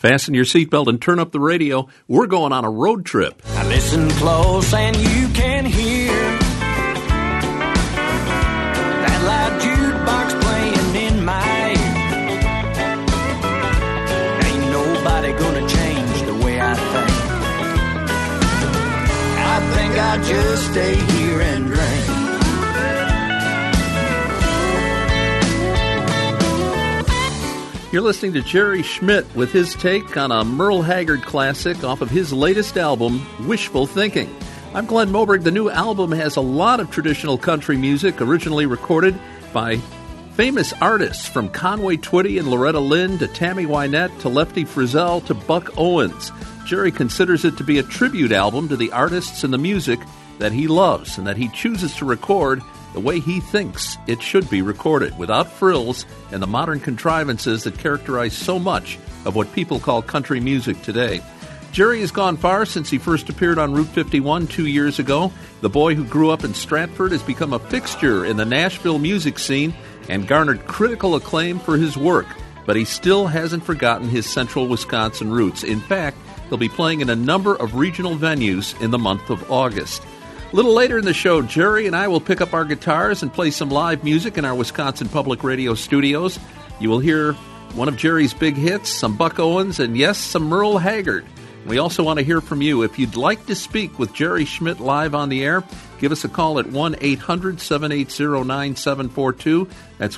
Fasten your seatbelt and turn up the radio. We're going on a road trip. Now listen close and you can hear that loud jukebox playing in my ear. Ain't nobody gonna change the way I think I'll just stay here and drink. You're listening to Jerry Schmidt with his take on a Merle Haggard classic off of his latest album, Wishful Thinking. I'm Glenn Moberg. The new album has a lot of traditional country music, originally recorded by famous artists from Conway Twitty and Loretta Lynn to Tammy Wynette to Lefty Frizzell to Buck Owens. Jerry considers it to be a tribute album to the artists and the music that he loves and that he chooses to record the way he thinks it should be recorded, without frills and the modern contrivances that characterize so much of what people call country music today. Jerry has gone far since he first appeared on Route 51 2 years ago. The boy who grew up in Stratford has become a fixture in the Nashville music scene and garnered critical acclaim for his work. But he still hasn't forgotten his central Wisconsin roots. In fact, he'll be playing in a number of regional venues in the month of August. A little later in the show, Jerry and I will pick up our guitars and play some live music in our Wisconsin Public Radio studios. You will hear one of Jerry's big hits, some Buck Owens, and yes, some Merle Haggard. We also want to hear from you. If you'd like to speak with Jerry Schmidt live on the air, give us a call at 1-800-780-9742. That's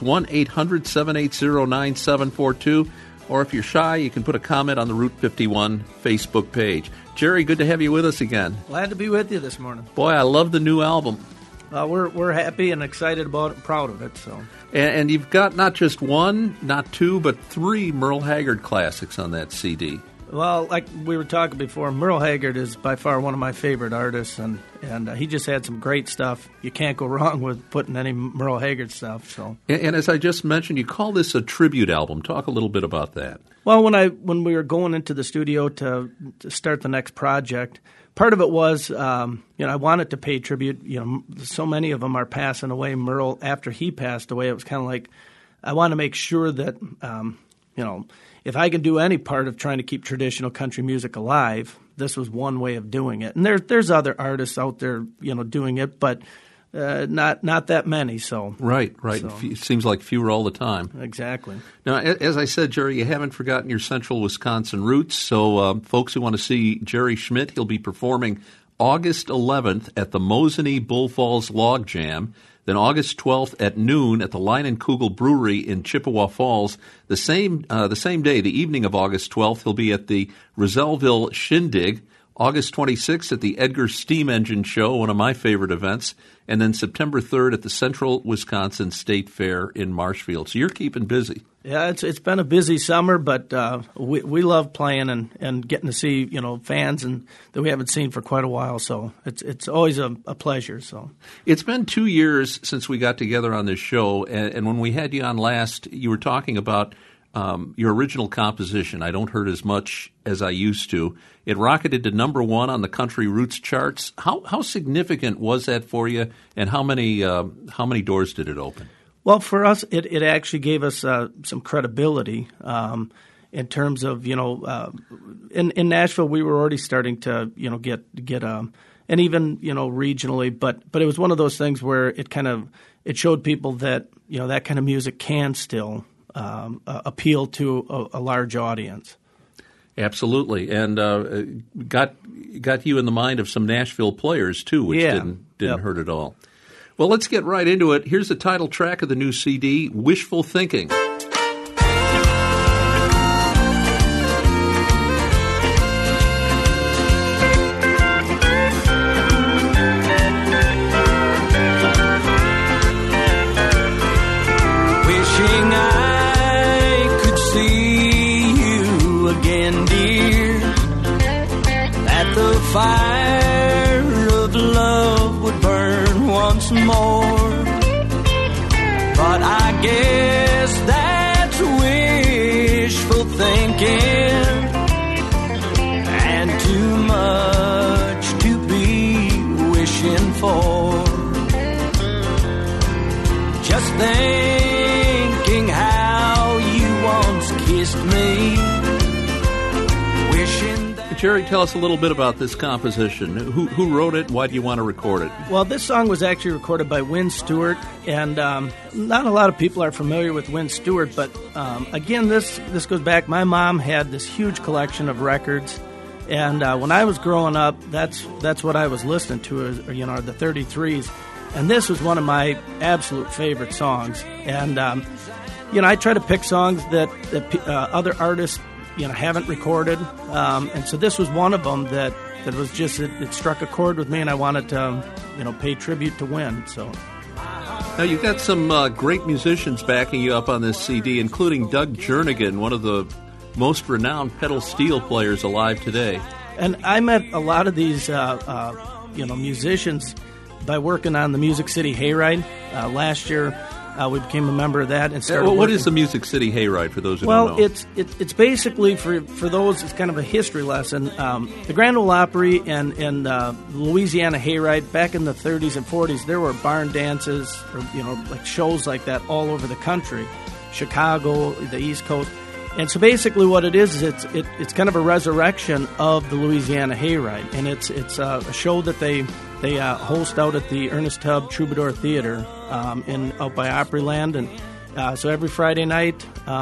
1-800-780-9742. Or if you're shy, you can put a comment on the Route 51 Facebook page. Jerry, good to have you with us again. Glad to be with you this morning. Boy, I love the new album. We're happy and excited about it and proud of it. So, and you've got not just one, not two, but three Merle Haggard classics on that CD. Well, like we were talking before, Merle Haggard is by far one of my favorite artists, and he just had some great stuff. You can't go wrong with putting any Merle Haggard stuff. So, and as I just mentioned, you call this a tribute album. Talk a little bit about that. Well, when we were going into the studio to start the next project, part of it was I wanted to pay tribute. So many of them are passing away. Merle, after he passed away, it was kind of like I want to make sure that if I can do any part of trying to keep traditional country music alive, this was one way of doing it. And there's other artists out there, doing it, but not that many. So right. So. It seems like fewer all the time. Exactly. Now, as I said, Jerry, you haven't forgotten your central Wisconsin roots. So, folks who want to see Jerry Schmidt, he'll be performing August 11th at the Mosinee Bull Falls Log Jam. Then August 12th at noon at the Line and Kugel Brewery in Chippewa Falls. The same day, the evening of August 12th, he'll be at the Rosellville Shindig. August 26th at the Edgar Steam Engine Show, one of my favorite events. And then September 3rd at the Central Wisconsin State Fair in Marshfield. So you're keeping busy. Yeah, it's been a busy summer, but we love playing and getting to see fans that we haven't seen for quite a while. So it's always a pleasure. So it's been 2 years since we got together on this show, and when we had you on last, you were talking about your original composition, I Don't Hurt As Much As I Used To. It rocketed to number one on the Country Roots charts. How significant was that for you, and how many doors did it open? Well, for us, it actually gave us some credibility in terms of in Nashville we were already starting to get and even regionally, but it was one of those things where it showed people that that kind of music can still appeal to a large audience. Absolutely, and got you in the mind of some Nashville players too, which didn't hurt at all. Well, let's get right into it. Here's the title track of the new CD, Wishful Thinking. Wishing I could see you again, dear, that the fire of love would burn once more, but I guess that's wishful thinking, and too much to be wishing for. Just thinking how you once kissed me Jerry, tell us a little bit about this composition. Who wrote it? Why do you want to record it? Well, this song was actually recorded by Wynn Stewart, and not a lot of people are familiar with Wynn Stewart, but again, this goes back. My mom had this huge collection of records, and when I was growing up, that's what I was listening to, the 33s, and this was one of my absolute favorite songs. And I try to pick songs that other artists haven't recorded, and so this was one of them that was just it struck a chord with me, and I wanted to pay tribute to Wynn. So now you've got some great musicians backing you up on this CD, including Doug Jernigan, one of the most renowned pedal steel players alive today. And I met a lot of these musicians by working on the Music City Hayride last year. We became a member of that and started. What is the Music City Hayride for those who don't know? Well, it's basically for those. It's kind of a history lesson. The Grand Ole Opry and the Louisiana Hayride back in the 30s and 40s. There were barn dances or like shows like that all over the country, Chicago, the East Coast. And so basically, what it is it's kind of a resurrection of the Louisiana Hayride, and it's a show that they host out at the Ernest Tubb Troubadour Theater out by Opryland, and so every Friday night,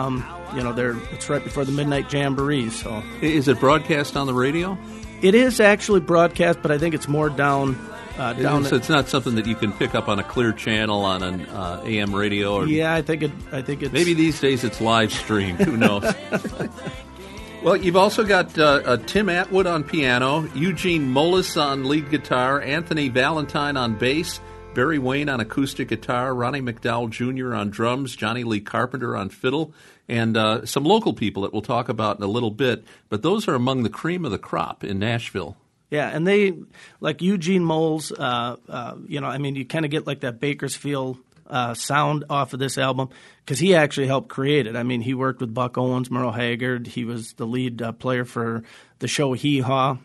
it's right before the Midnight Jamboree. So is it broadcast on the radio? It is actually broadcast, but I think it's more down. So it's not something that you can pick up on a clear channel on an AM radio. Yeah, I think it's maybe these days it's live streamed. Who knows? Well, you've also got Tim Atwood on piano, Eugene Mullis on lead guitar, Anthony Valentine on bass, Barry Wayne on acoustic guitar, Ronnie McDowell Jr. on drums, Johnny Lee Carpenter on fiddle, and some local people that we'll talk about in a little bit. But those are among the cream of the crop in Nashville. Yeah, and they, like Eugene Moles, you kind of get like that Bakersfield sound off of this album because he actually helped create it. I mean, he worked with Buck Owens, Merle Haggard. He was the lead player for the show Hee Haw.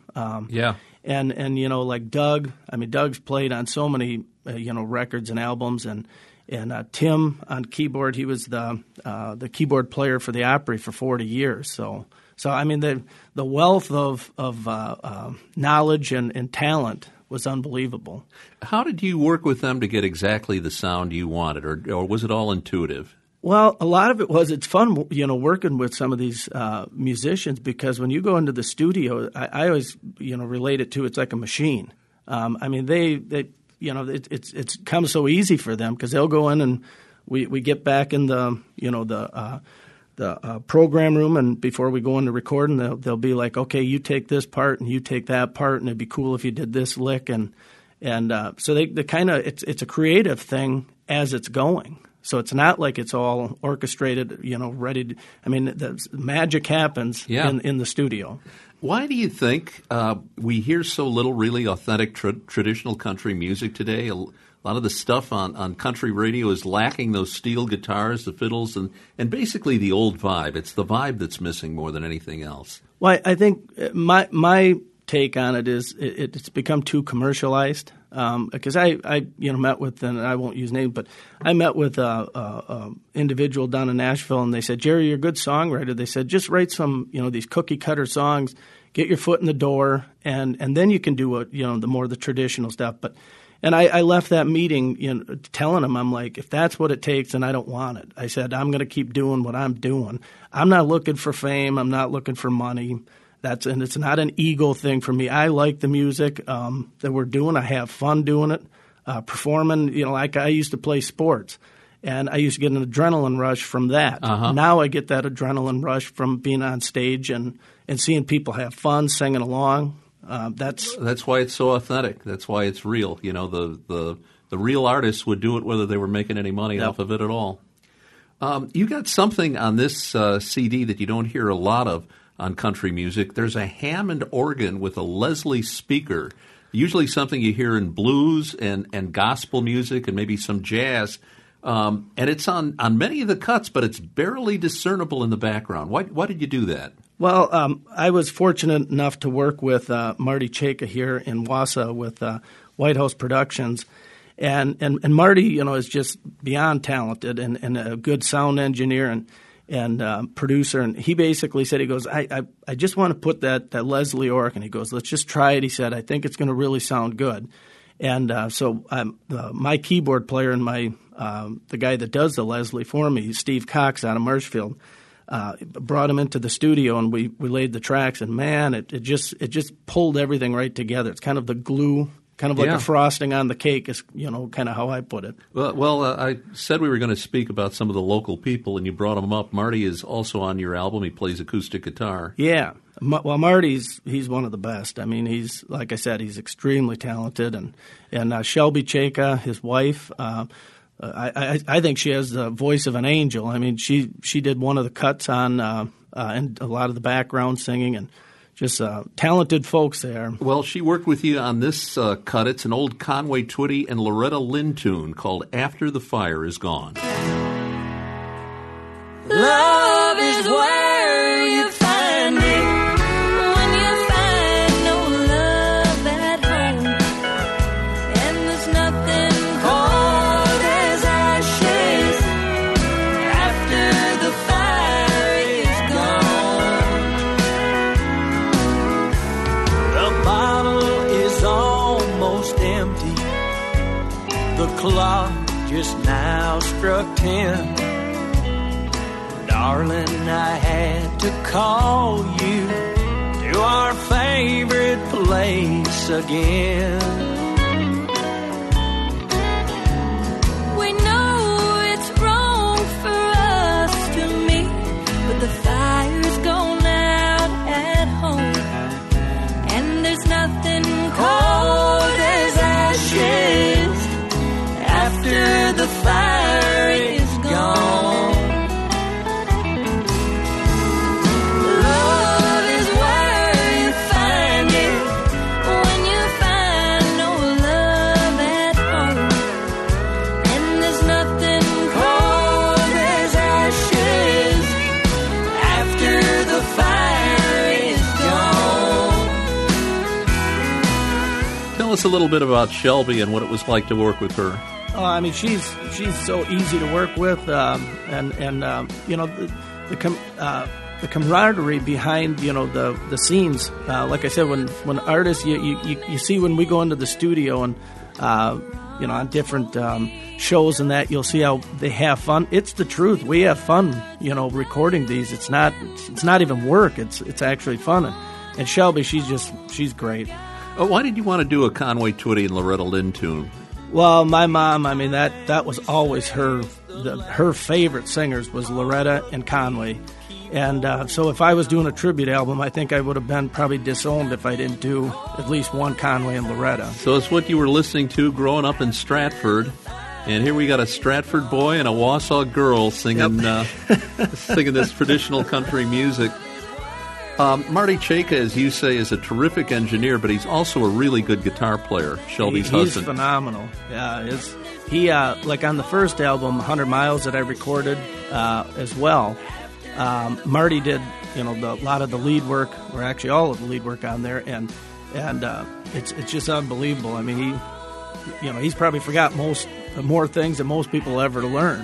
And like Doug. I mean, Doug's played on so many records and albums, and Tim on keyboard. He was the keyboard player for the Opry for 40 years. So I mean, the wealth of knowledge and talent was unbelievable. How did you work with them to get exactly the sound you wanted, or was it all intuitive? Well, a lot of it was. It's fun, working with some of these musicians because when you go into the studio, I always, relate it to it's like a machine. I mean, they it's come so easy for them because they'll go in and we get back in the program room, and before we go into recording, they'll be like, okay, you take this part and you take that part, and it'd be cool if you did this lick, and so they kind of it's a creative thing as it's going. So it's not like it's all orchestrated, ready to, I mean, the magic happens in the studio. Why do you think we hear so little really authentic traditional country music today? A lot of the stuff on country radio is lacking those steel guitars, the fiddles, and basically the old vibe. It's the vibe that's missing more than anything else. Well, I think my take on it is it's become too commercialized. Because I met with, and I won't use names, but I met with a individual down in Nashville, and they said, Jerry, you're a good songwriter. They said, just write some, these cookie cutter songs, get your foot in the door, and then you can do the traditional stuff. And I left that meeting, telling them, I'm like, if that's what it takes, then I don't want it. I said, I'm going to keep doing what I'm doing. I'm not looking for fame. I'm not looking for money. And it's not an ego thing for me. I like the music that we're doing. I have fun doing it, performing. Like I used to play sports, and I used to get an adrenaline rush from that. Uh-huh. Now I get that adrenaline rush from being on stage and seeing people have fun, singing along. That's why it's so authentic. That's why it's real. The real artists would do it whether they were making any money off of it at all. You got something on this CD that you don't hear a lot of on country music. There's a Hammond organ with a Leslie speaker, usually something you hear in blues and gospel music and maybe some jazz. And it's on many of the cuts, but it's barely discernible in the background. Why did you do that? Well, I was fortunate enough to work with Marty Chayka here in Wausau with White House Productions. And Marty, is just beyond talented and a good sound engineer. producer, and he basically said, he goes, I just want to put that Leslie organ. He goes, let's just try it. He said, I think it's going to really sound good. And so my keyboard player and the guy that does the Leslie for me, Steve Cox out of Marshfield, brought him into the studio, and we laid the tracks, and man, it just pulled everything right together. It's kind of the glue. Kind of like a frosting on the cake is, kind of how I put it. Well, I said we were going to speak about some of the local people, and you brought them up. Marty is also on your album. He plays acoustic guitar. Yeah. Well, Marty's one of the best. I mean, he's, like I said, he's extremely talented. And Shelby Chayka, his wife, I think she has the voice of an angel. I mean, she did one of the cuts on and a lot of the background singing, and just talented folks there. Well, she worked with you on this cut. It's an old Conway Twitty and Loretta Lynn tune called After the Fire Is Gone. Love is where you find it when you find no love at home, and there's nothing cold as ashes after the fire is gone. The bottle is almost empty. The clock just now struck 10. Darling, I had to call you to our favorite place again. We know it's wrong for us to meet, but the fire's gone out at home, and there's nothing cold as ashes after the fire is gone. Tell us a little bit about Shelby and what it was like to work with her. I mean, she's so easy to work with, and the camaraderie behind the scenes. Like I said, when artists you see when we go into the studio and on different shows and that, you'll see how they have fun. It's the truth. We have fun, recording these. It's not even work. It's actually fun. And Shelby, she's great. Why did you want to do a Conway Twitty and Loretta Lynn tune? Well, my mom, I mean, that was always her favorite singers was Loretta and Conway. And so if I was doing a tribute album, I think I would have been probably disowned if I didn't do at least one Conway and Loretta. So it's what you were listening to growing up in Stratford. And here we got a Stratford boy and a Wausau girl singing singing this traditional country music. Marty Chayka, as you say, is a terrific engineer, but he's also a really good guitar player, Shelby's husband. He's phenomenal. Yeah, he like on the first album, 100 Miles, that I recorded as well, Marty did a lot of the lead work, or actually all of the lead work on there, and it's just unbelievable. I mean, he's probably forgot more things than most people ever learn.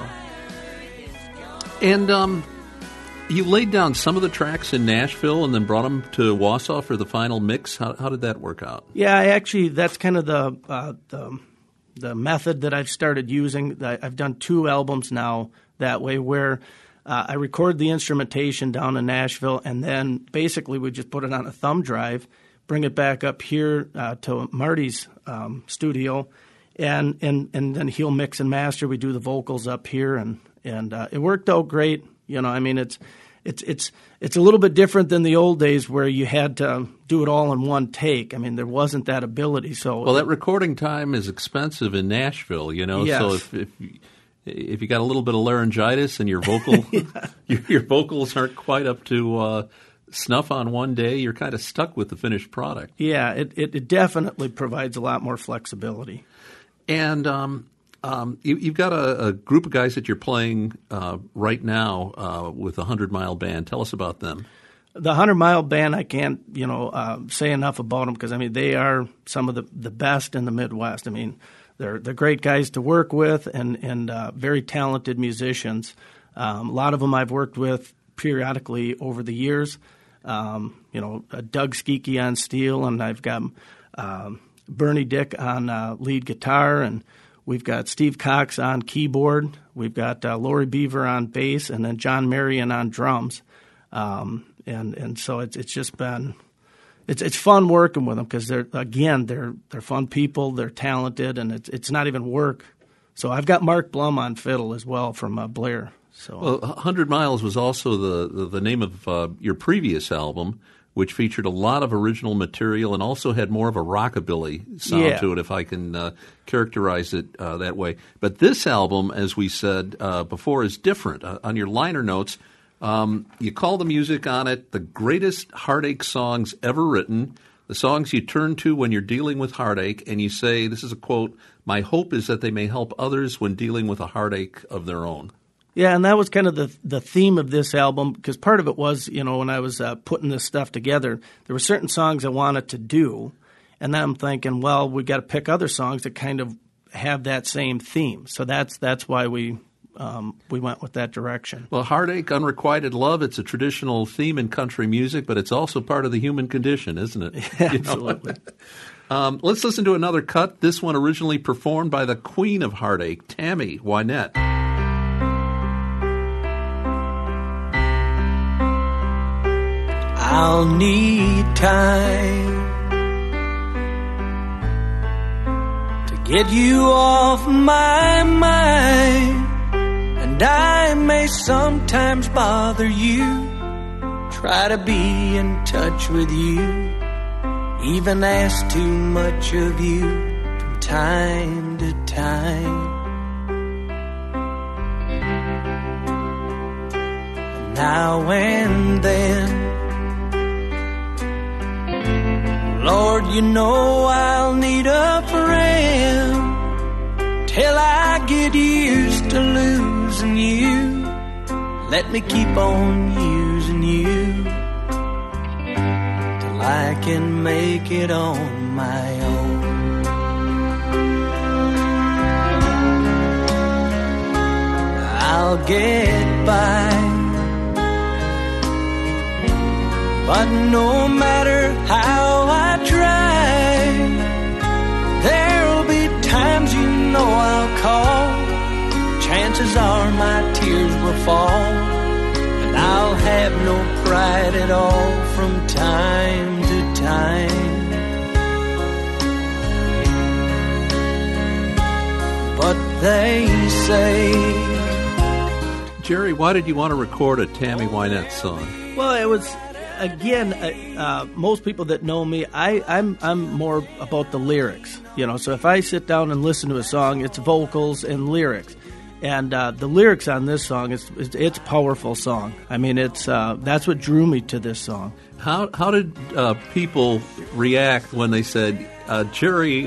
And you laid down some of the tracks in Nashville and then brought them to Wausau for the final mix. How did that work out? Yeah, that's kind of the method that I've started using. I've done 2 albums now that way, where I record the instrumentation down in Nashville, and then basically we just put it on a thumb drive, bring it back up here to Marty's studio, and then he'll mix and master. We do the vocals up here, and it worked out great. I mean, it's a little bit different than the old days where you had to do it all in one take. I mean, there wasn't that ability. So that recording time is expensive in Nashville. Yes. So if you got a little bit of laryngitis and your your vocals aren't quite up to snuff on one day, you're kind of stuck with the finished product. Yeah, it definitely provides a lot more flexibility. And you've got a group of guys that you're playing right now with the 100 Mile Band. Tell us about them. The 100 Mile Band, I can't say enough about them, because I mean they are some of the best in the Midwest. I mean they're great guys to work with, and very talented musicians. A lot of them I've worked with periodically over the years. Doug Skeke on steel, and I've got Bernie Dick on lead guitar, and we've got Steve Cox on keyboard. We've got Lori Beaver on bass, and then John Marion on drums. And so it's just been it's fun working with them because they're fun people, they're talented, and it's not even work. So I've got Mark Blum on fiddle as well from Blair. So 100 Miles was also the name of your previous album, which featured a lot of original material and also had more of a rockabilly sound to it, if I can characterize it that way. But this album, as we said before, is different. On your liner notes, you call the music on it the greatest heartache songs ever written, the songs you turn to when you're dealing with heartache, and you say, this is a quote, "My hope is that they may help others when dealing with a heartache of their own." Yeah, and that was kind of the theme of this album, because part of it was, when I was putting this stuff together, there were certain songs I wanted to do, and then I'm thinking, well, we got to pick other songs that kind of have that same theme. So that's why we went with that direction. Well, heartache, unrequited love, it's a traditional theme in country music, but it's also part of the human condition, isn't it? Absolutely. Let's listen to another cut, this one originally performed by the Queen of Heartache, Tammy Wynette. I'll need time to get you off my mind, and I may sometimes bother you, try to be in touch with you, even ask too much of you from time to time. And now and then, Lord, you know I'll need a friend till I get used to losing you. Let me keep on using you till I can make it on my own. I'll get by, but no matter how I try, there'll be times you know I'll call. Chances are my tears will fall, and I'll have no pride at all from time to time. But they say... Jerry, why did you want to record a Tammy Wynette song? Well, it was... Again, most people that know me, I'm more about the lyrics, So if I sit down and listen to a song, it's vocals and lyrics, and the lyrics on this song, it's a powerful song. I mean, that's what drew me to this song. How did people react when they said, Jerry,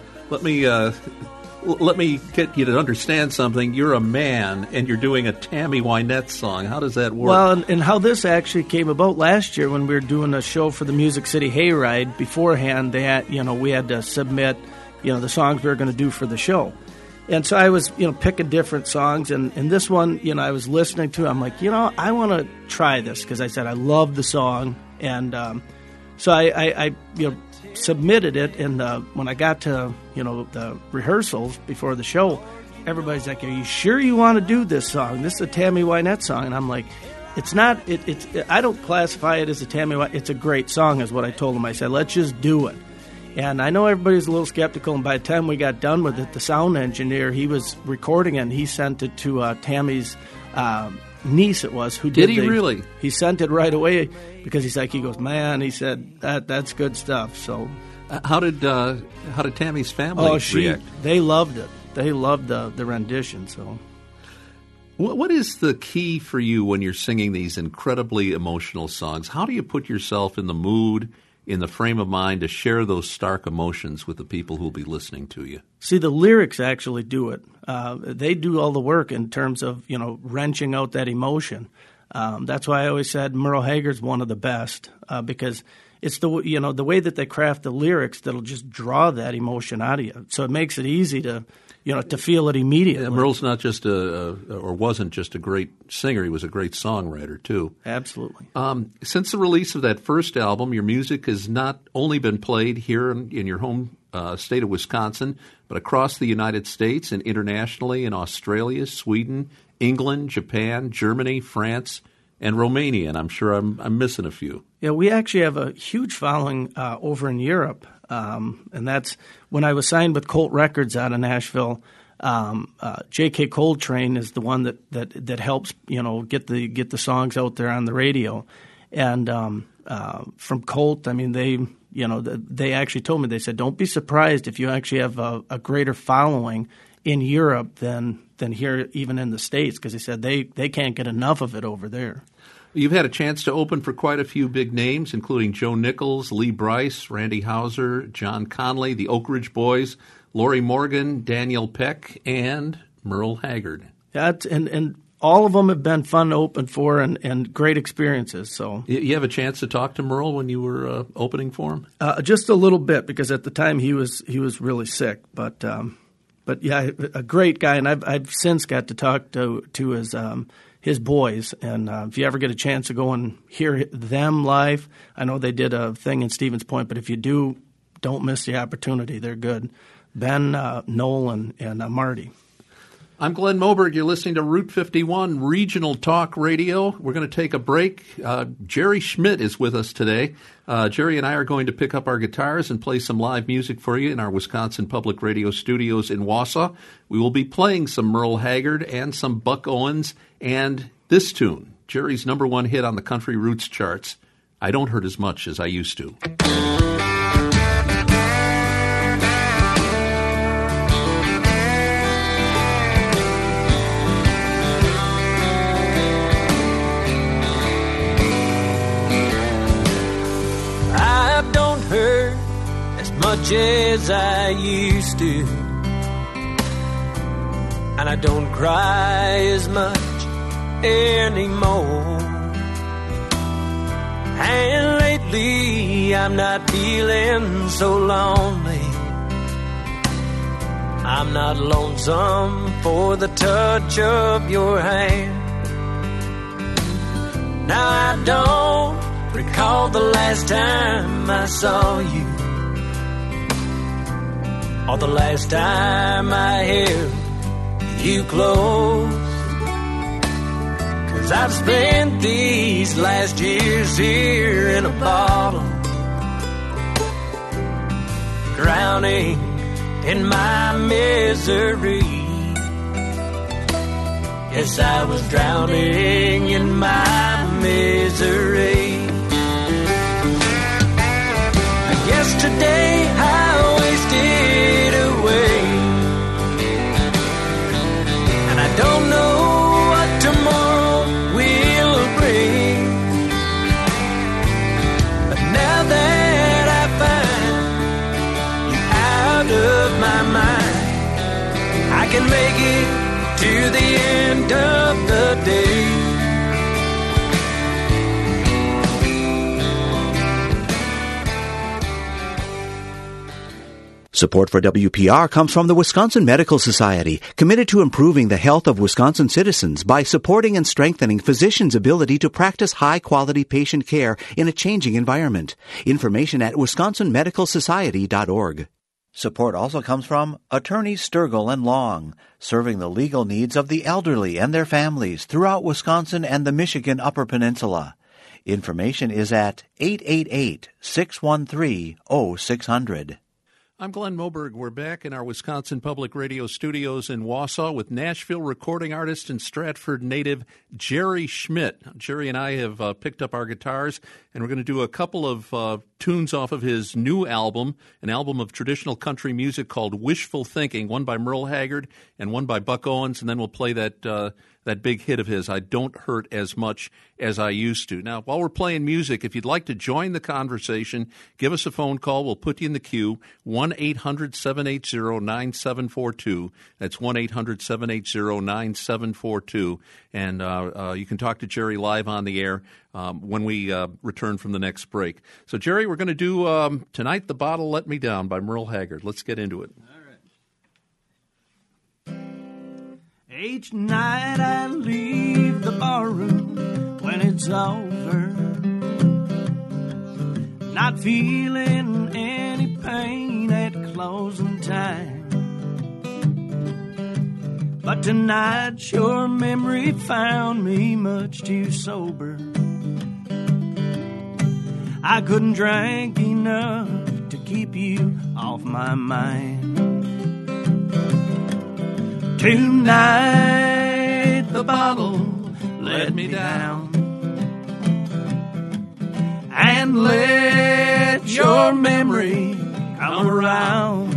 let me get you to understand something. You're a man, and you're doing a Tammy Wynette song. How does that work? Well, and how this actually came about last year when we were doing a show for the Music City Hayride. Beforehand, they had, we had to submit, the songs we were going to do for the show. And so I was, picking different songs. And this one, I was listening to. I'm like, I want to try this because I said I love the song. And so I submitted it, and when I got to the rehearsals before the show, everybody's like, "Are you sure you want to do this song? This is a Tammy Wynette song." And I'm like, "It's not. It's I don't classify it as a Tammy Wynette. It's a great song," is what I told them. I said, "Let's just do it." And I know everybody's a little skeptical. And by the time we got done with it, the sound engineer, he was recording it, and he sent it to Tammy's niece. It was who did he really? He sent it right away because he goes, "Man," he said, that's good stuff. So how did Tammy's family react? They loved it. They loved the rendition. So what is the key for you when you're singing these incredibly emotional songs? How do you put yourself in the mood, in the frame of mind to share those stark emotions with the people who will be listening to you? See, the lyrics actually do it. They do all the work in terms of, wrenching out that emotion. That's why I always said Merle Haggard's one of the best because it's the way that they craft the lyrics that'll just draw that emotion out of you. So it makes it easy to feel it immediately. Yeah, Merle's not just wasn't just a great singer; he was a great songwriter too. Absolutely. Since the release of that first album, your music has not only been played here in your home state of Wisconsin, but across the United States and internationally in Australia, Sweden, England, Japan, Germany, France, and Romania. And I'm sure I'm missing a few. Yeah, we actually have a huge following over in Europe, and that's when I was signed with Colt Records out of Nashville. J.K. Coltrane is the one that helps get the songs out there on the radio, and from Colt, I mean they actually told me, they said, don't be surprised if you actually have a greater following in Europe than here, even in the States, because they said they can't get enough of it over there. You've had a chance to open for quite a few big names, including Joe Nichols, Lee Brice, Randy Houser, John Conley, the Oak Ridge Boys, Lorrie Morgan, Daniel Peck, and Merle Haggard. And all of them have been fun to open for and great experiences. So you have a chance to talk to Merle when you were opening for him? Just a little bit, because at the time he was really sick. But yeah, a great guy, and I've since got to talk to his boys. And if you ever get a chance to go and hear them live, I know they did a thing in Stevens Point, but if you do, don't miss the opportunity. They're good. Ben, Noel, and Marty. I'm Glenn Moberg. You're listening to Route 51 Regional Talk Radio. We're going to take a break. Jerry Schmidt is with us today. Jerry and I are going to pick up our guitars and play some live music for you in our Wisconsin Public Radio studios in Wausau. We will be playing some Merle Haggard and some Buck Owens and this tune, Jerry's #1 hit on the Country Roots charts, I Don't Hurt As Much As I Used To. Much as I used to, and I don't cry as much anymore. And lately I'm not feeling so lonely. I'm not lonesome for the touch of your hand. Now I don't recall the last time I saw you, or the last time I held you close. 'Cause I've spent these last years here in a bottle, drowning in my misery. Yes, I was drowning in my misery. Yesterday I wasted away, and I don't know what tomorrow will bring. But now that I find you out of my mind, I can make it to the end of the day. Support for WPR comes from the Wisconsin Medical Society, committed to improving the health of Wisconsin citizens by supporting and strengthening physicians' ability to practice high-quality patient care in a changing environment. Information at wisconsinmedicalsociety.org. Support also comes from Attorneys Sturgill and Long, serving the legal needs of the elderly and their families throughout Wisconsin and the Michigan Upper Peninsula. Information is at 888-613-0600. I'm Glenn Moberg. We're back in our Wisconsin Public Radio studios in Wausau with Nashville recording artist and Stratford native Jerry Schmidt. Jerry and I have picked up our guitars, and we're going to do a couple of tunes off of his new album, an album of traditional country music called Wishful Thinking, one by Merle Haggard and one by Buck Owens, and then we'll play that that big hit of his, I Don't Hurt As Much As I Used To. Now, while we're playing music, if you'd like to join the conversation, give us a phone call. We'll put you in the queue, 1-800-780-9742. That's 1-800-780-9742. And you can talk to Jerry live on the air when we return from the next break. So, Jerry, we're going to do Tonight the Bottle Let Me Down by Merle Haggard. Let's get into it. Each night I leave the barroom when it's over, not feeling any pain at closing time. But tonight your memory found me much too sober. I couldn't drink enough to keep you off my mind. Tonight the bottle let me down, and let your memory come around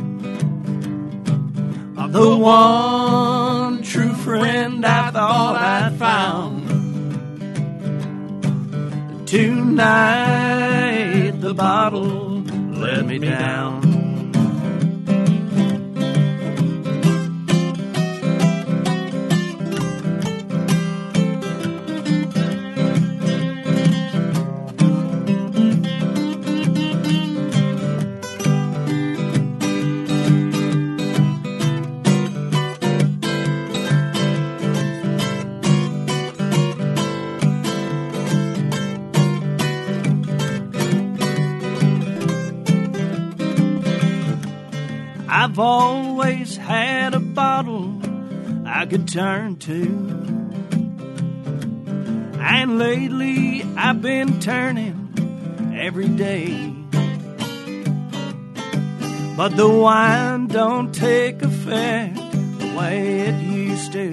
of the one true friend I thought I'd found. Tonight the bottle let me down. I've always had a bottle I could turn to, and lately I've been turning every day. But the wine don't take effect the way it used to,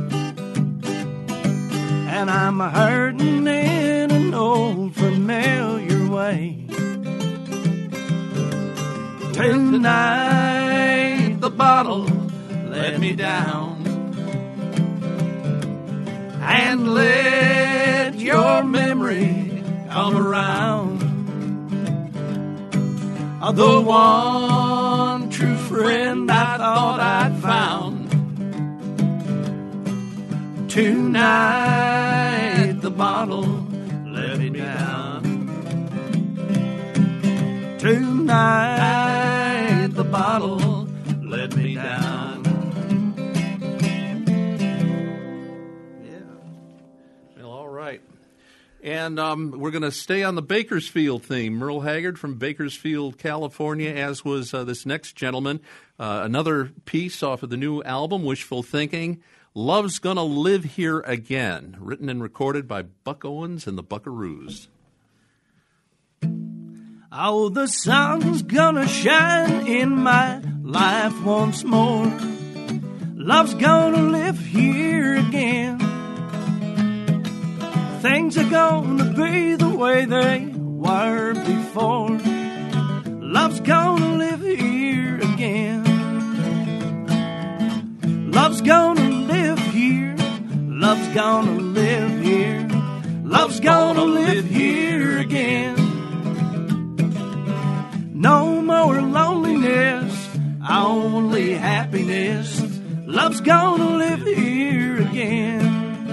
and I'm hurting in an old familiar way. Tonight the bottle let me down, and let your memory come around of the one true friend I thought I'd found. Tonight the bottle let me down. Tonight the bottle let me down. Yeah. Well, all right. And we're going to stay on the Bakersfield theme. Merle Haggard from Bakersfield, California, as was this next gentleman. Another piece off of the new album, Wishful Thinking, Love's Gonna Live Here Again, written and recorded by Buck Owens and the Buckaroos. Oh, the sun's gonna shine in my life once more. Love's gonna live here again. Things are gonna be the way they were before. Love's gonna live here again. Love's gonna live here. Love's gonna live here. Love's gonna live here again. No more loneliness, only happiness. Love's gonna live here again.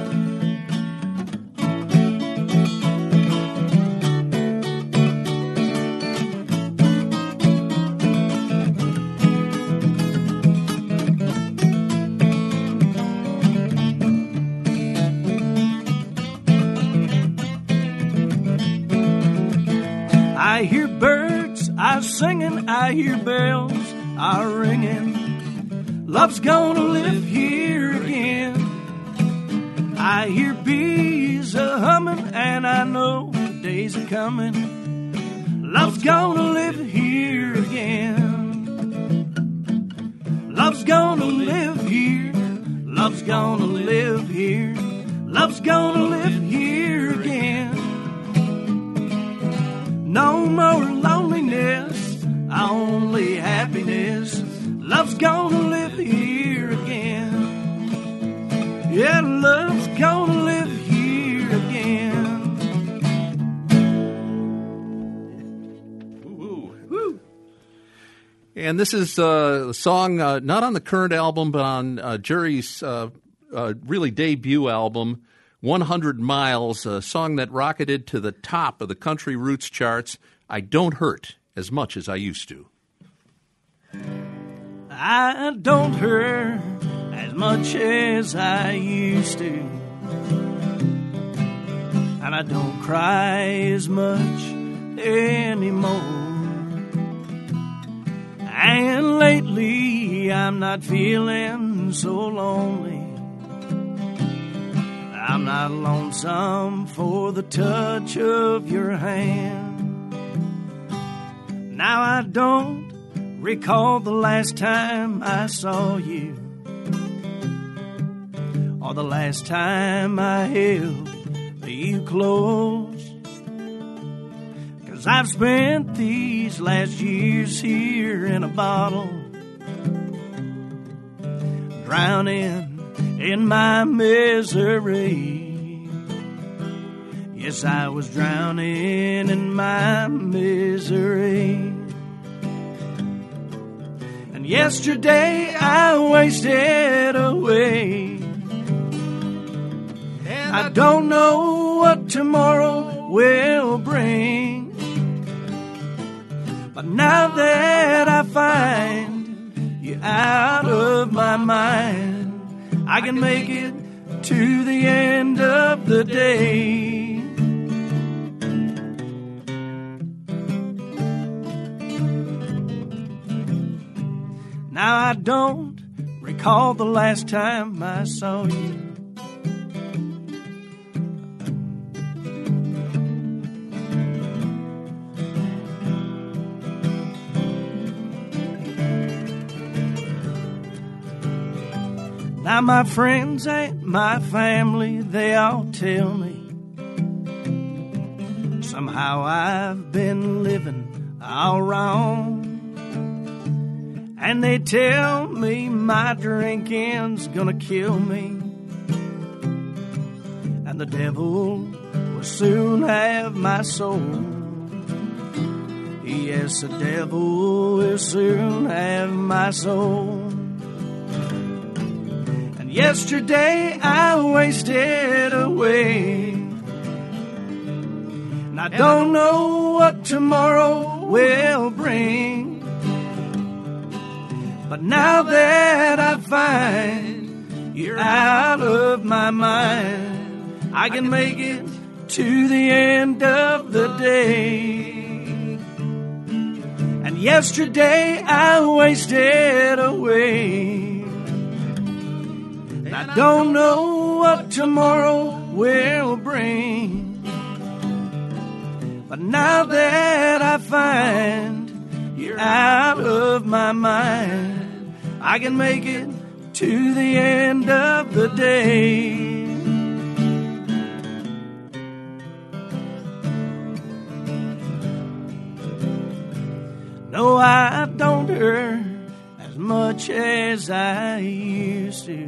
I hear birds are singing, I hear bells are ringing. Love's gonna live here again. I hear bees a humming, and I know the days are coming. Love's gonna live here again. Love's gonna live here. Love's gonna live here. Love's gonna live here again. No more loneliness, only happiness. Love's gonna live here again. Yeah. gonna live here again. Woo. And this is a song not on the current album, but on Jerry's really debut album, 100 Miles, a song that rocketed to the top of the country roots charts. I don't hurt as much as I used to. I don't hurt as much as I used to, and I don't cry as much anymore. And lately I'm not feeling so lonely. I'm not lonesome for the touch of your hand. Now I don't recall the last time I saw you, or the last time I held you close. 'Cause I've spent these last years here in a bottle, drowning in my misery. Yes, I was drowning in my misery. And yesterday I wasted away, and I don't know what tomorrow will bring. But now that I find you out of my mind, I can make it to the end of the day. Now I don't recall the last time I saw you. Now my friends and my family, they all tell me somehow I've been living all wrong. And they tell me my drinking's gonna kill me, and the devil will soon have my soul. Yes, the devil will soon have my soul. Yesterday I wasted away, and I don't know what tomorrow will bring. But now that I find you're out of my mind, I can make it to the end of the day. And yesterday I wasted away, I don't know what tomorrow will bring. But now that I find you're out of my mind, I can make it to the end of the day. No, I don't hurt as much as I used to.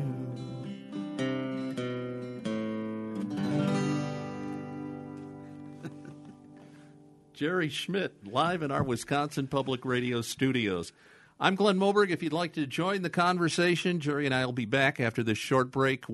Jerry Schmidt, live in our Wisconsin Public Radio studios. I'm Glenn Moberg. If you'd like to join the conversation, Jerry and I will be back after this short break.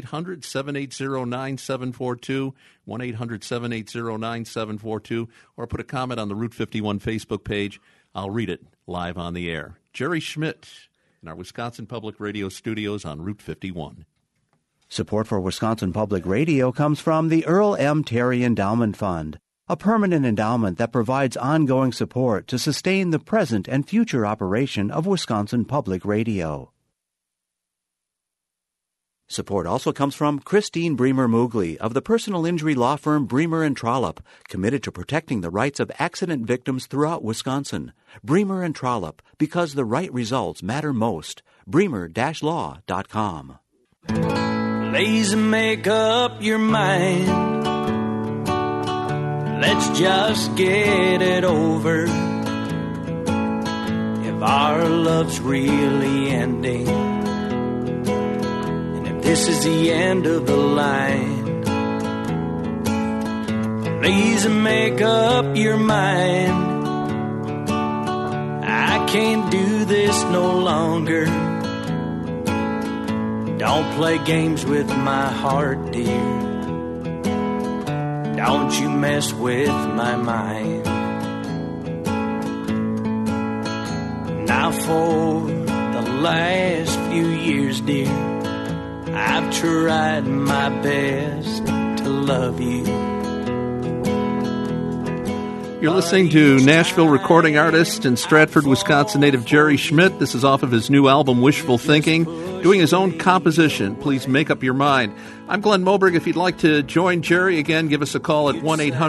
1-800-780-9742, 1-800-780-9742, or put a comment on the Route 51 Facebook page. I'll read it live on the air. Jerry Schmidt in our Wisconsin Public Radio studios on Route 51. Support for Wisconsin Public Radio comes from the Earl M. Terry Endowment Fund, a permanent endowment that provides ongoing support to sustain the present and future operation of Wisconsin Public Radio. Support also comes from Christine Bremer-Moogly of the personal injury law firm Bremer & Trollope, committed to protecting the rights of accident victims throughout Wisconsin. Bremer & Trollope, because the right results matter most. Bremer-law.com. Lazy, make up your mind. Let's just get it over. If our love's really ending, and if this this is the end of the line. Please make up your mind. I can't do this no longer. Don't play games with my heart, dear. Don't you mess with my mind. Now for the last few years, dear, I've tried my best to love you. You're listening to Nashville recording artist and Stratford, Wisconsin native Jerry Schmidt. This is off of his new album, Wishful Thinking, doing his own composition, Please Make Up Your Mind. I'm Glenn Moberg. If you'd like to join Jerry, again, give us a call at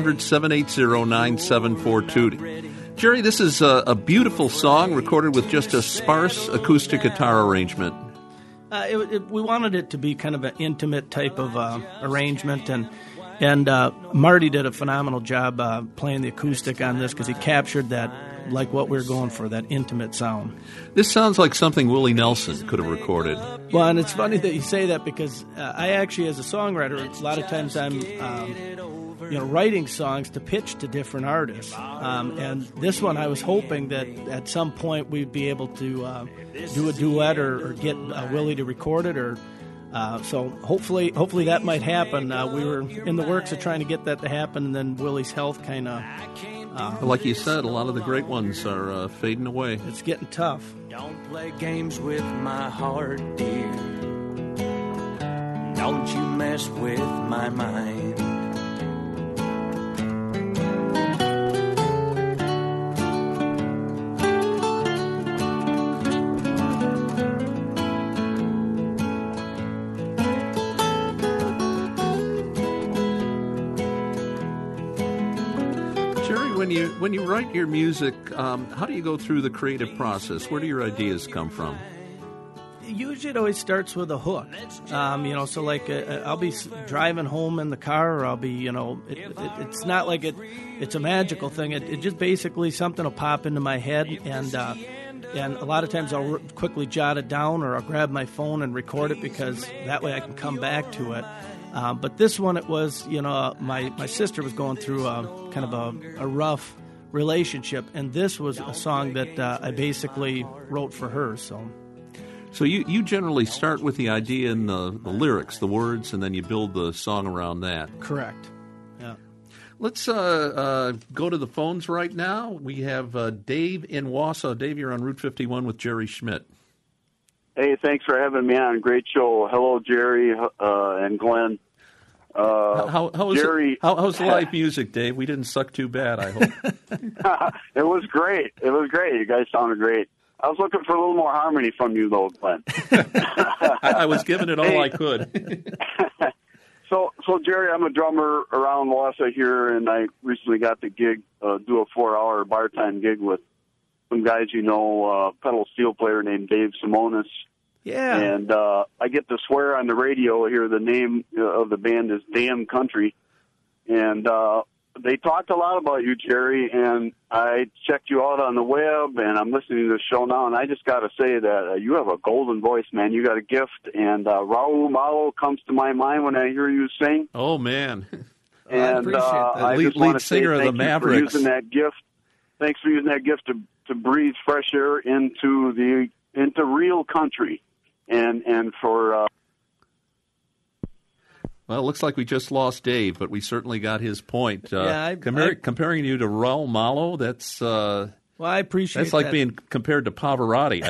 1-800-780-9742. Jerry, this is a beautiful song recorded with just a sparse acoustic guitar arrangement. We wanted it to be kind of an intimate type of arrangement, and Marty did a phenomenal job playing the acoustic on this because he captured that, like what we were going for, that intimate sound. This sounds like something Willie Nelson could have recorded. Well, and it's funny that you say that because I actually, as a songwriter, a lot of times I'm writing songs to pitch to different artists. And this one, I was hoping that at some point we'd be able to do a duet or get Willie to record it, or so hopefully that might happen. We were in the works of trying to get that to happen, and then Willie's health kind of... like you said, a lot of the great ones are fading away. It's getting tough. Don't play games with my heart, dear. Don't you mess with my mind. When you write your music, how do you go through the creative process? Where do your ideas come from? Usually it always starts with a hook. So like I'll be driving home in the car, or I'll be, it's not like it's a magical thing. It just basically something will pop into my head, and a lot of times I'll quickly jot it down, or I'll grab my phone and record it because that way I can come back to it. But this one, it was, my sister was going through kind of a rough relationship, and this was a song that I basically wrote for her. So you generally start with the idea and the lyrics, the words, and then you build the song around that. Correct. Yeah. Let's go to the phones right now. We have Dave in Wausau. Dave, you're on Route 51 with Jerry Schmidt. Hey, thanks for having me on. Great show. Hello, Jerry and Glenn. Jerry, how's the live music, Dave? We didn't suck too bad, I hope. It was great. You guys sounded great. I was looking for a little more harmony from you, though, Glenn. I was giving it all I could. So, Jerry, I'm a drummer around Wausau here, and I recently got the gig, do a 4-hour bar time gig with some guys pedal steel player named Dave Simonis. Yeah. And I get to swear on the radio here. The name of the band is Damn Country. And they talked a lot about you, Jerry, and I checked you out on the web, and I'm listening to the show now, and I just got to say that you have a golden voice, man. You got a gift, and Raul Malo comes to my mind when I hear you sing. Oh, man. And I appreciate that. I just want to say singer of the thank you Mavericks. for using that gift. Thanks for using that gift to breathe fresh air into real country. And for well, it looks like we just lost Dave, but we certainly got his point. Comparing you to Raul Malo, that's well, I appreciate that's like that. being compared to Pavarotti.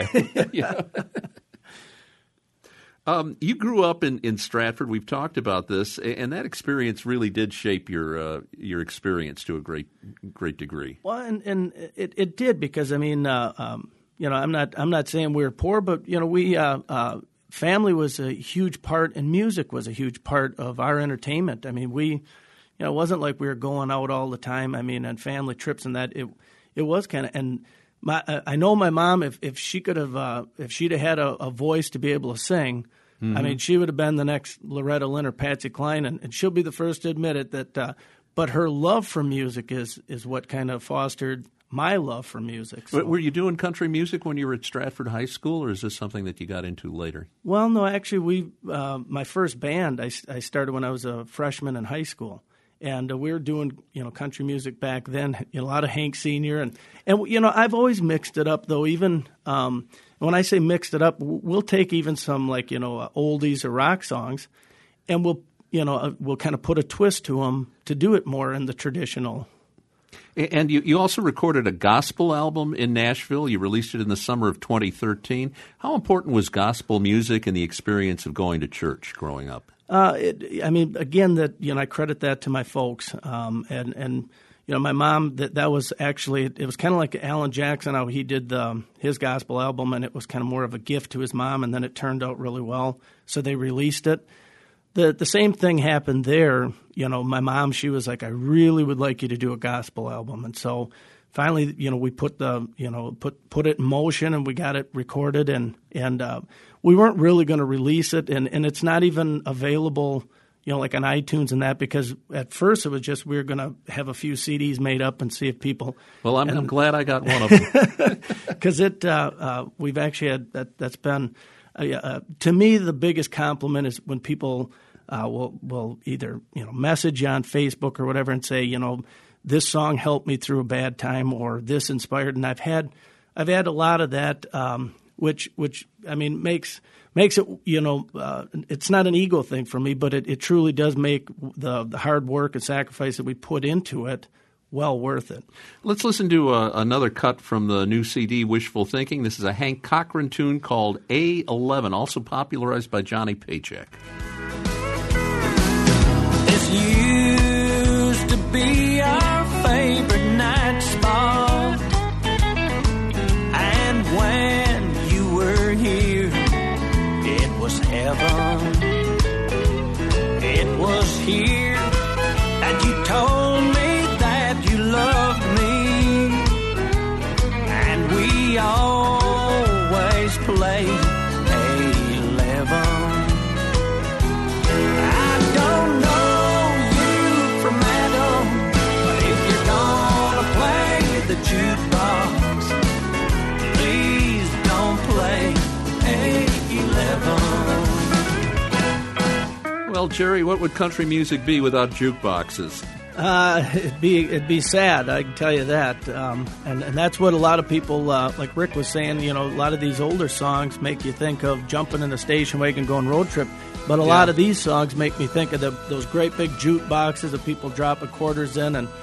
You grew up in Stratford. We've talked about this, and that experience really did shape your experience to a great degree. Well, and it did, because I mean, I'm not saying we were poor, but we family was a huge part, and music was a huge part of our entertainment. I mean, it wasn't like we were going out all the time. I mean, on family trips and that, it was kind of, and I know my mom, if she could have, if she'd have had a voice to be able to sing, I mean, she would have been the next Loretta Lynn or Patsy Cline, and she'll be the first to admit it. That, but her love for music is what kind of fostered my love for music. So. Were you doing country music when you were at Stratford High School, or is this something that you got into later? Well, no, actually, my first band I started when I was a freshman in high school, and we were doing country music back then. A lot of Hank Sr. and I've always mixed it up though. Even when I say mixed it up, we'll take even some oldies or rock songs, and we'll kind of put a twist to them to do it more in the traditional. And you also recorded a gospel album in Nashville. You released it in the summer of 2013. How important was gospel music in the experience of going to church growing up? I credit that to my folks. And my mom, that was actually, it was kind of like Alan Jackson, how he did his gospel album, and it was kind of more of a gift to his mom, and then it turned out really well. So they released it. The same thing happened there. My mom, she was like, I really would like you to do a gospel album. And so finally, we put put it in motion, and we got it recorded, and we weren't really going to release it, and it's not even available, like on iTunes and that, because at first it was just we were going to have a few CDs made up and see if people. Well, I'm glad I got one of them. Because we've actually had that's been. To me, the biggest compliment is when people will either message you on Facebook or whatever and say, this song helped me through a bad time, or this inspired. And I've had a lot of that, which makes it it's not an ego thing for me, but it truly does make the hard work and sacrifice that we put into it well worth it. Let's listen to another cut from the new CD, Wishful Thinking. This is a Hank Cochran tune called A11, also popularized by Johnny Paycheck. This used to be our favorite night spot, and when you were here, it was heaven. It was here that you told me you loved me, and we always played A11. I don't know you from Adam, but if you're gonna play the jukebox, please don't play A11. Well, Jerry, what would country music be without jukeboxes? It'd be sad, I can tell you that, and that's what a lot of people, like Rick was saying, a lot of these older songs make you think of jumping in a station wagon going road trip, but a lot of these songs make me think of those great big jute boxes that people dropping quarters in, and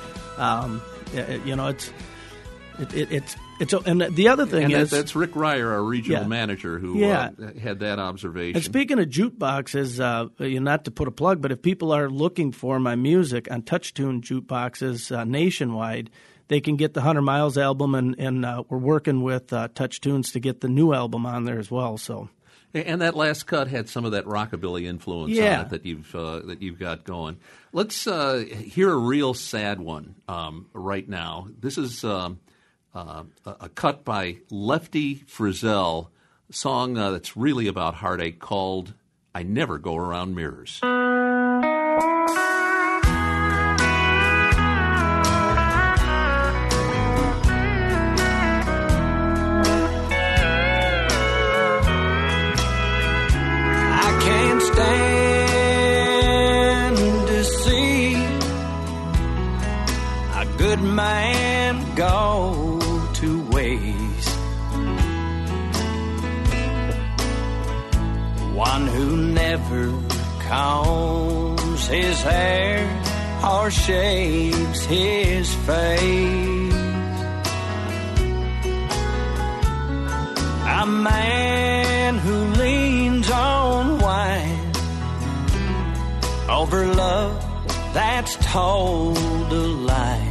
it's and the other thing is that's Rick Ryer, our regional manager, who had that observation. And speaking of jukeboxes, not to put a plug, but if people are looking for my music on TouchTune jukeboxes nationwide, they can get the 100 Miles album, and we're working with TouchTunes to get the new album on there as well. So. And that last cut had some of that rockabilly influence on it that you've got going. Let's hear a real sad one right now. This is a cut by Lefty Frizzell, a song that's really about heartache, called I Never Go Around Mirrors. I can't stand to see a good man go to waste. One who never combs his hair or shaves his face. A man who leans on wine over love that's told a lie.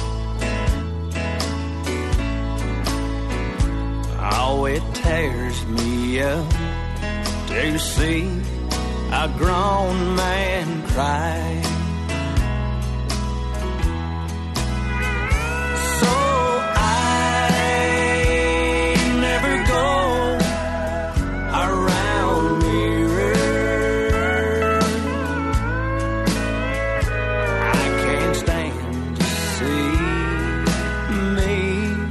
Oh, it tears me up to see a grown man cry. So I never go around mirrors. I can't stand to see me.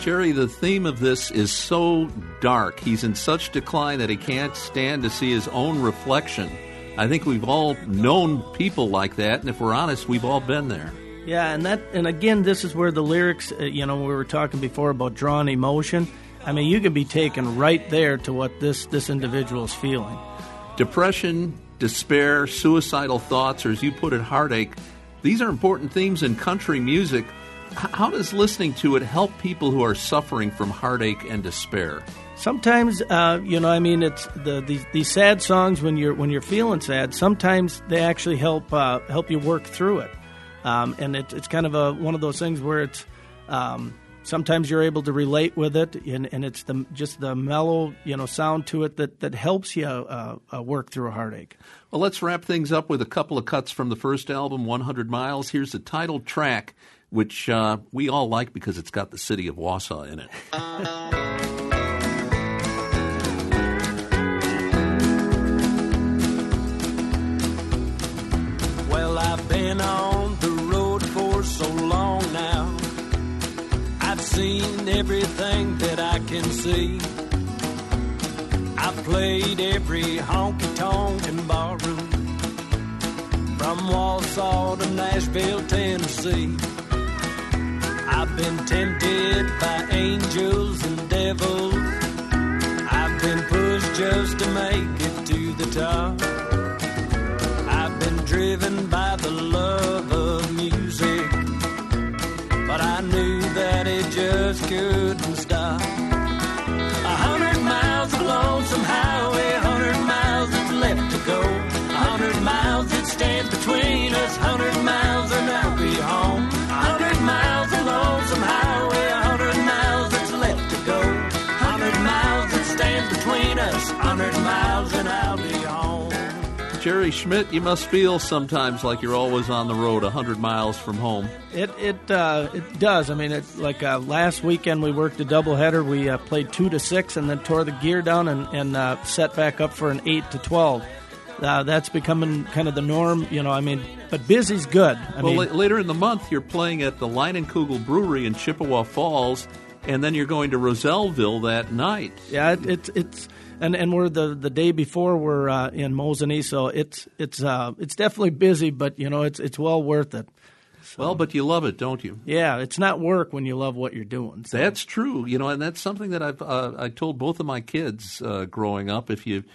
Jerry, the theme of this is so dark. He's in such decline that he can't stand to see his own reflection. I think we've all known people like that, and if we're honest, we've all been there. Yeah, and again, this is where the lyrics, we were talking before about drawing emotion. I mean, you can be taken right there to what this individual is feeling. Depression, despair, suicidal thoughts, or as you put it, heartache, these are important themes in country music. How does listening to it help people who are suffering from heartache and despair? Sometimes, it's these sad songs when you're feeling sad. Sometimes they actually help you work through it, and it's kind of one of those things where it's sometimes you're able to relate with it, and it's just the mellow sound to it that helps you work through a heartache. Well, let's wrap things up with a couple of cuts from the first album, 100 Miles. Here's the title track, which we all like because it's got the city of Wausau in it. Well, I've been on the road for so long now. I've seen everything that I can see. I've played every honky-tonk and barroom, from Wausau to Nashville, Tennessee. I've been tempted by angels and devils. I've been pushed just to make it to the top. I've been driven by the love of music, but I knew that it just couldn't stop. 100 miles of lonesome highway, 100 miles that's left to go, 100 miles that stand between us, 100 miles and I'll be home. 100 miles of lonesome highway, 100 miles that's left to go, 100 miles that stand between us, 100 miles and I'll be home. Jerry Schmidt, you must feel sometimes like you're always on the road, 100 miles from home. It does. I mean, last weekend we worked a doubleheader. We played 2 to 6 and then tore the gear down and set back up for an 8 to 12. That's becoming kind of the norm, but busy's good. Later in the month, you're playing at the Leinenkugel Brewery in Chippewa Falls, and then you're going to Roselleville that night. Yeah, it's and we're the day before we're in Mosinee, so it's definitely busy, but it's well worth it. So, well, but you love it, don't you? Yeah, it's not work when you love what you're doing. So. That's true, and that's something that I told both of my kids growing up. If you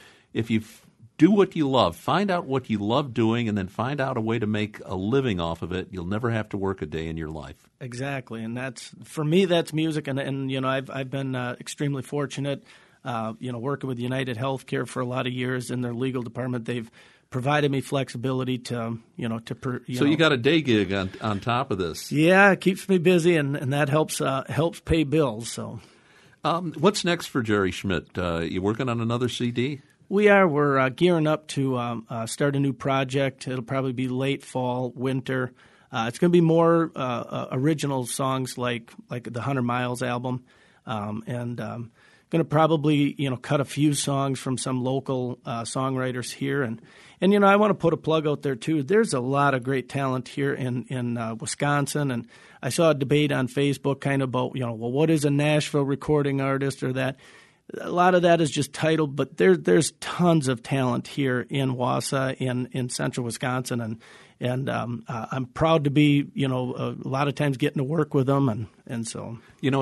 do what you love, find out what you love doing, and then find out a way to make a living off of it, you'll never have to work a day in your life. Exactly, and for me, that's music, and I've been extremely fortunate. Working with United Healthcare for a lot of years in their legal department, they've provided me flexibility to. So you got a day gig on top of this. Yeah, it keeps me busy, and that helps pay bills. So, what's next for Jerry Schmidt? You working on another CD? We are. We're gearing up to start a new project. It'll probably be late fall, winter. It's going to be more original songs like the 100 Miles album, and going to probably cut a few songs from some local songwriters here, and I want to put a plug out there too. There's a lot of great talent here in Wisconsin, and I saw a debate on Facebook kind of about what is a Nashville recording artist or that. A lot of that is just titled, but there's tons of talent here in Wausau, in central Wisconsin, and I'm proud to be a lot of times getting to work with them, and so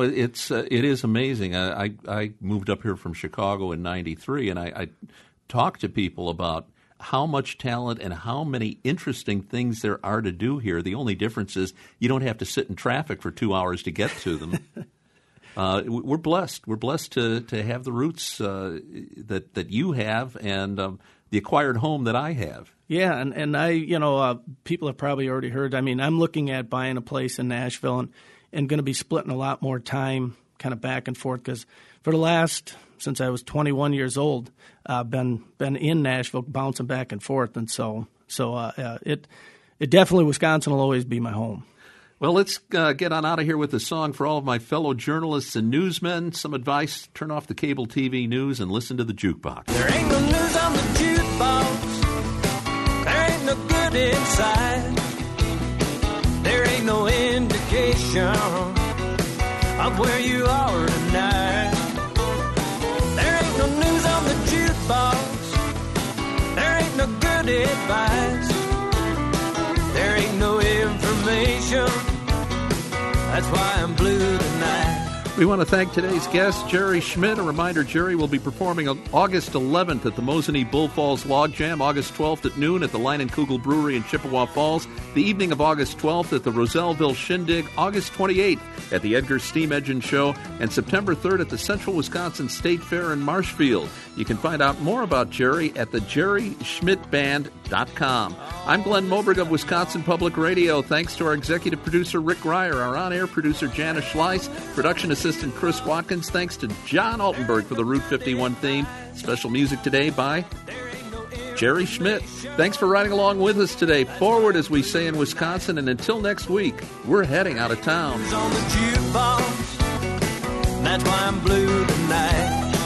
it is amazing. I moved up here from Chicago in '93, and I talked to people about how much talent and how many interesting things there are to do here. The only difference is you don't have to sit in traffic for 2 hours to get to them. We're blessed. We're blessed to have the roots that you have and the acquired home that I have. Yeah, and I, people have probably already heard. I mean, I'm looking at buying a place in Nashville and going to be splitting a lot more time kind of back and forth because for the last, since I was 21 years old, been in Nashville, bouncing back and forth, and so it definitely, Wisconsin will always be my home. Well, let's get on out of here with a song for all of my fellow journalists and newsmen. Some advice: turn off the cable TV news and listen to the jukebox. There ain't no news on the jukebox. There ain't no good inside. There ain't no indication of where you are tonight. There ain't no news on the jukebox. There ain't no good advice. There ain't no information. That's why I'm blue tonight. We want to thank today's guest, Jerry Schmidt. A reminder, Jerry will be performing on August 11th at the Mosinee Bull Falls Log Jam, August 12th at noon at the Leinenkugel Brewery in Chippewa Falls, the evening of August 12th at the Roselleville Shindig, August 28th at the Edgar Steam Engine Show, and September 3rd at the Central Wisconsin State Fair in Marshfield. You can find out more about Jerry at thejerryschmidtband.com. I'm Glenn Moberg of Wisconsin Public Radio. Thanks to our executive producer, Rick Ryer, our on-air producer, Janice Schleiss, production assistant, Chris Watkins. Thanks to John Altenberg for the Route 51 theme. Special music today by Jerry Schmidt. Thanks for riding along with us today. Forward, as we say in Wisconsin, and until next week, we're heading out of town. On the jukebox, that's why I'm blue tonight.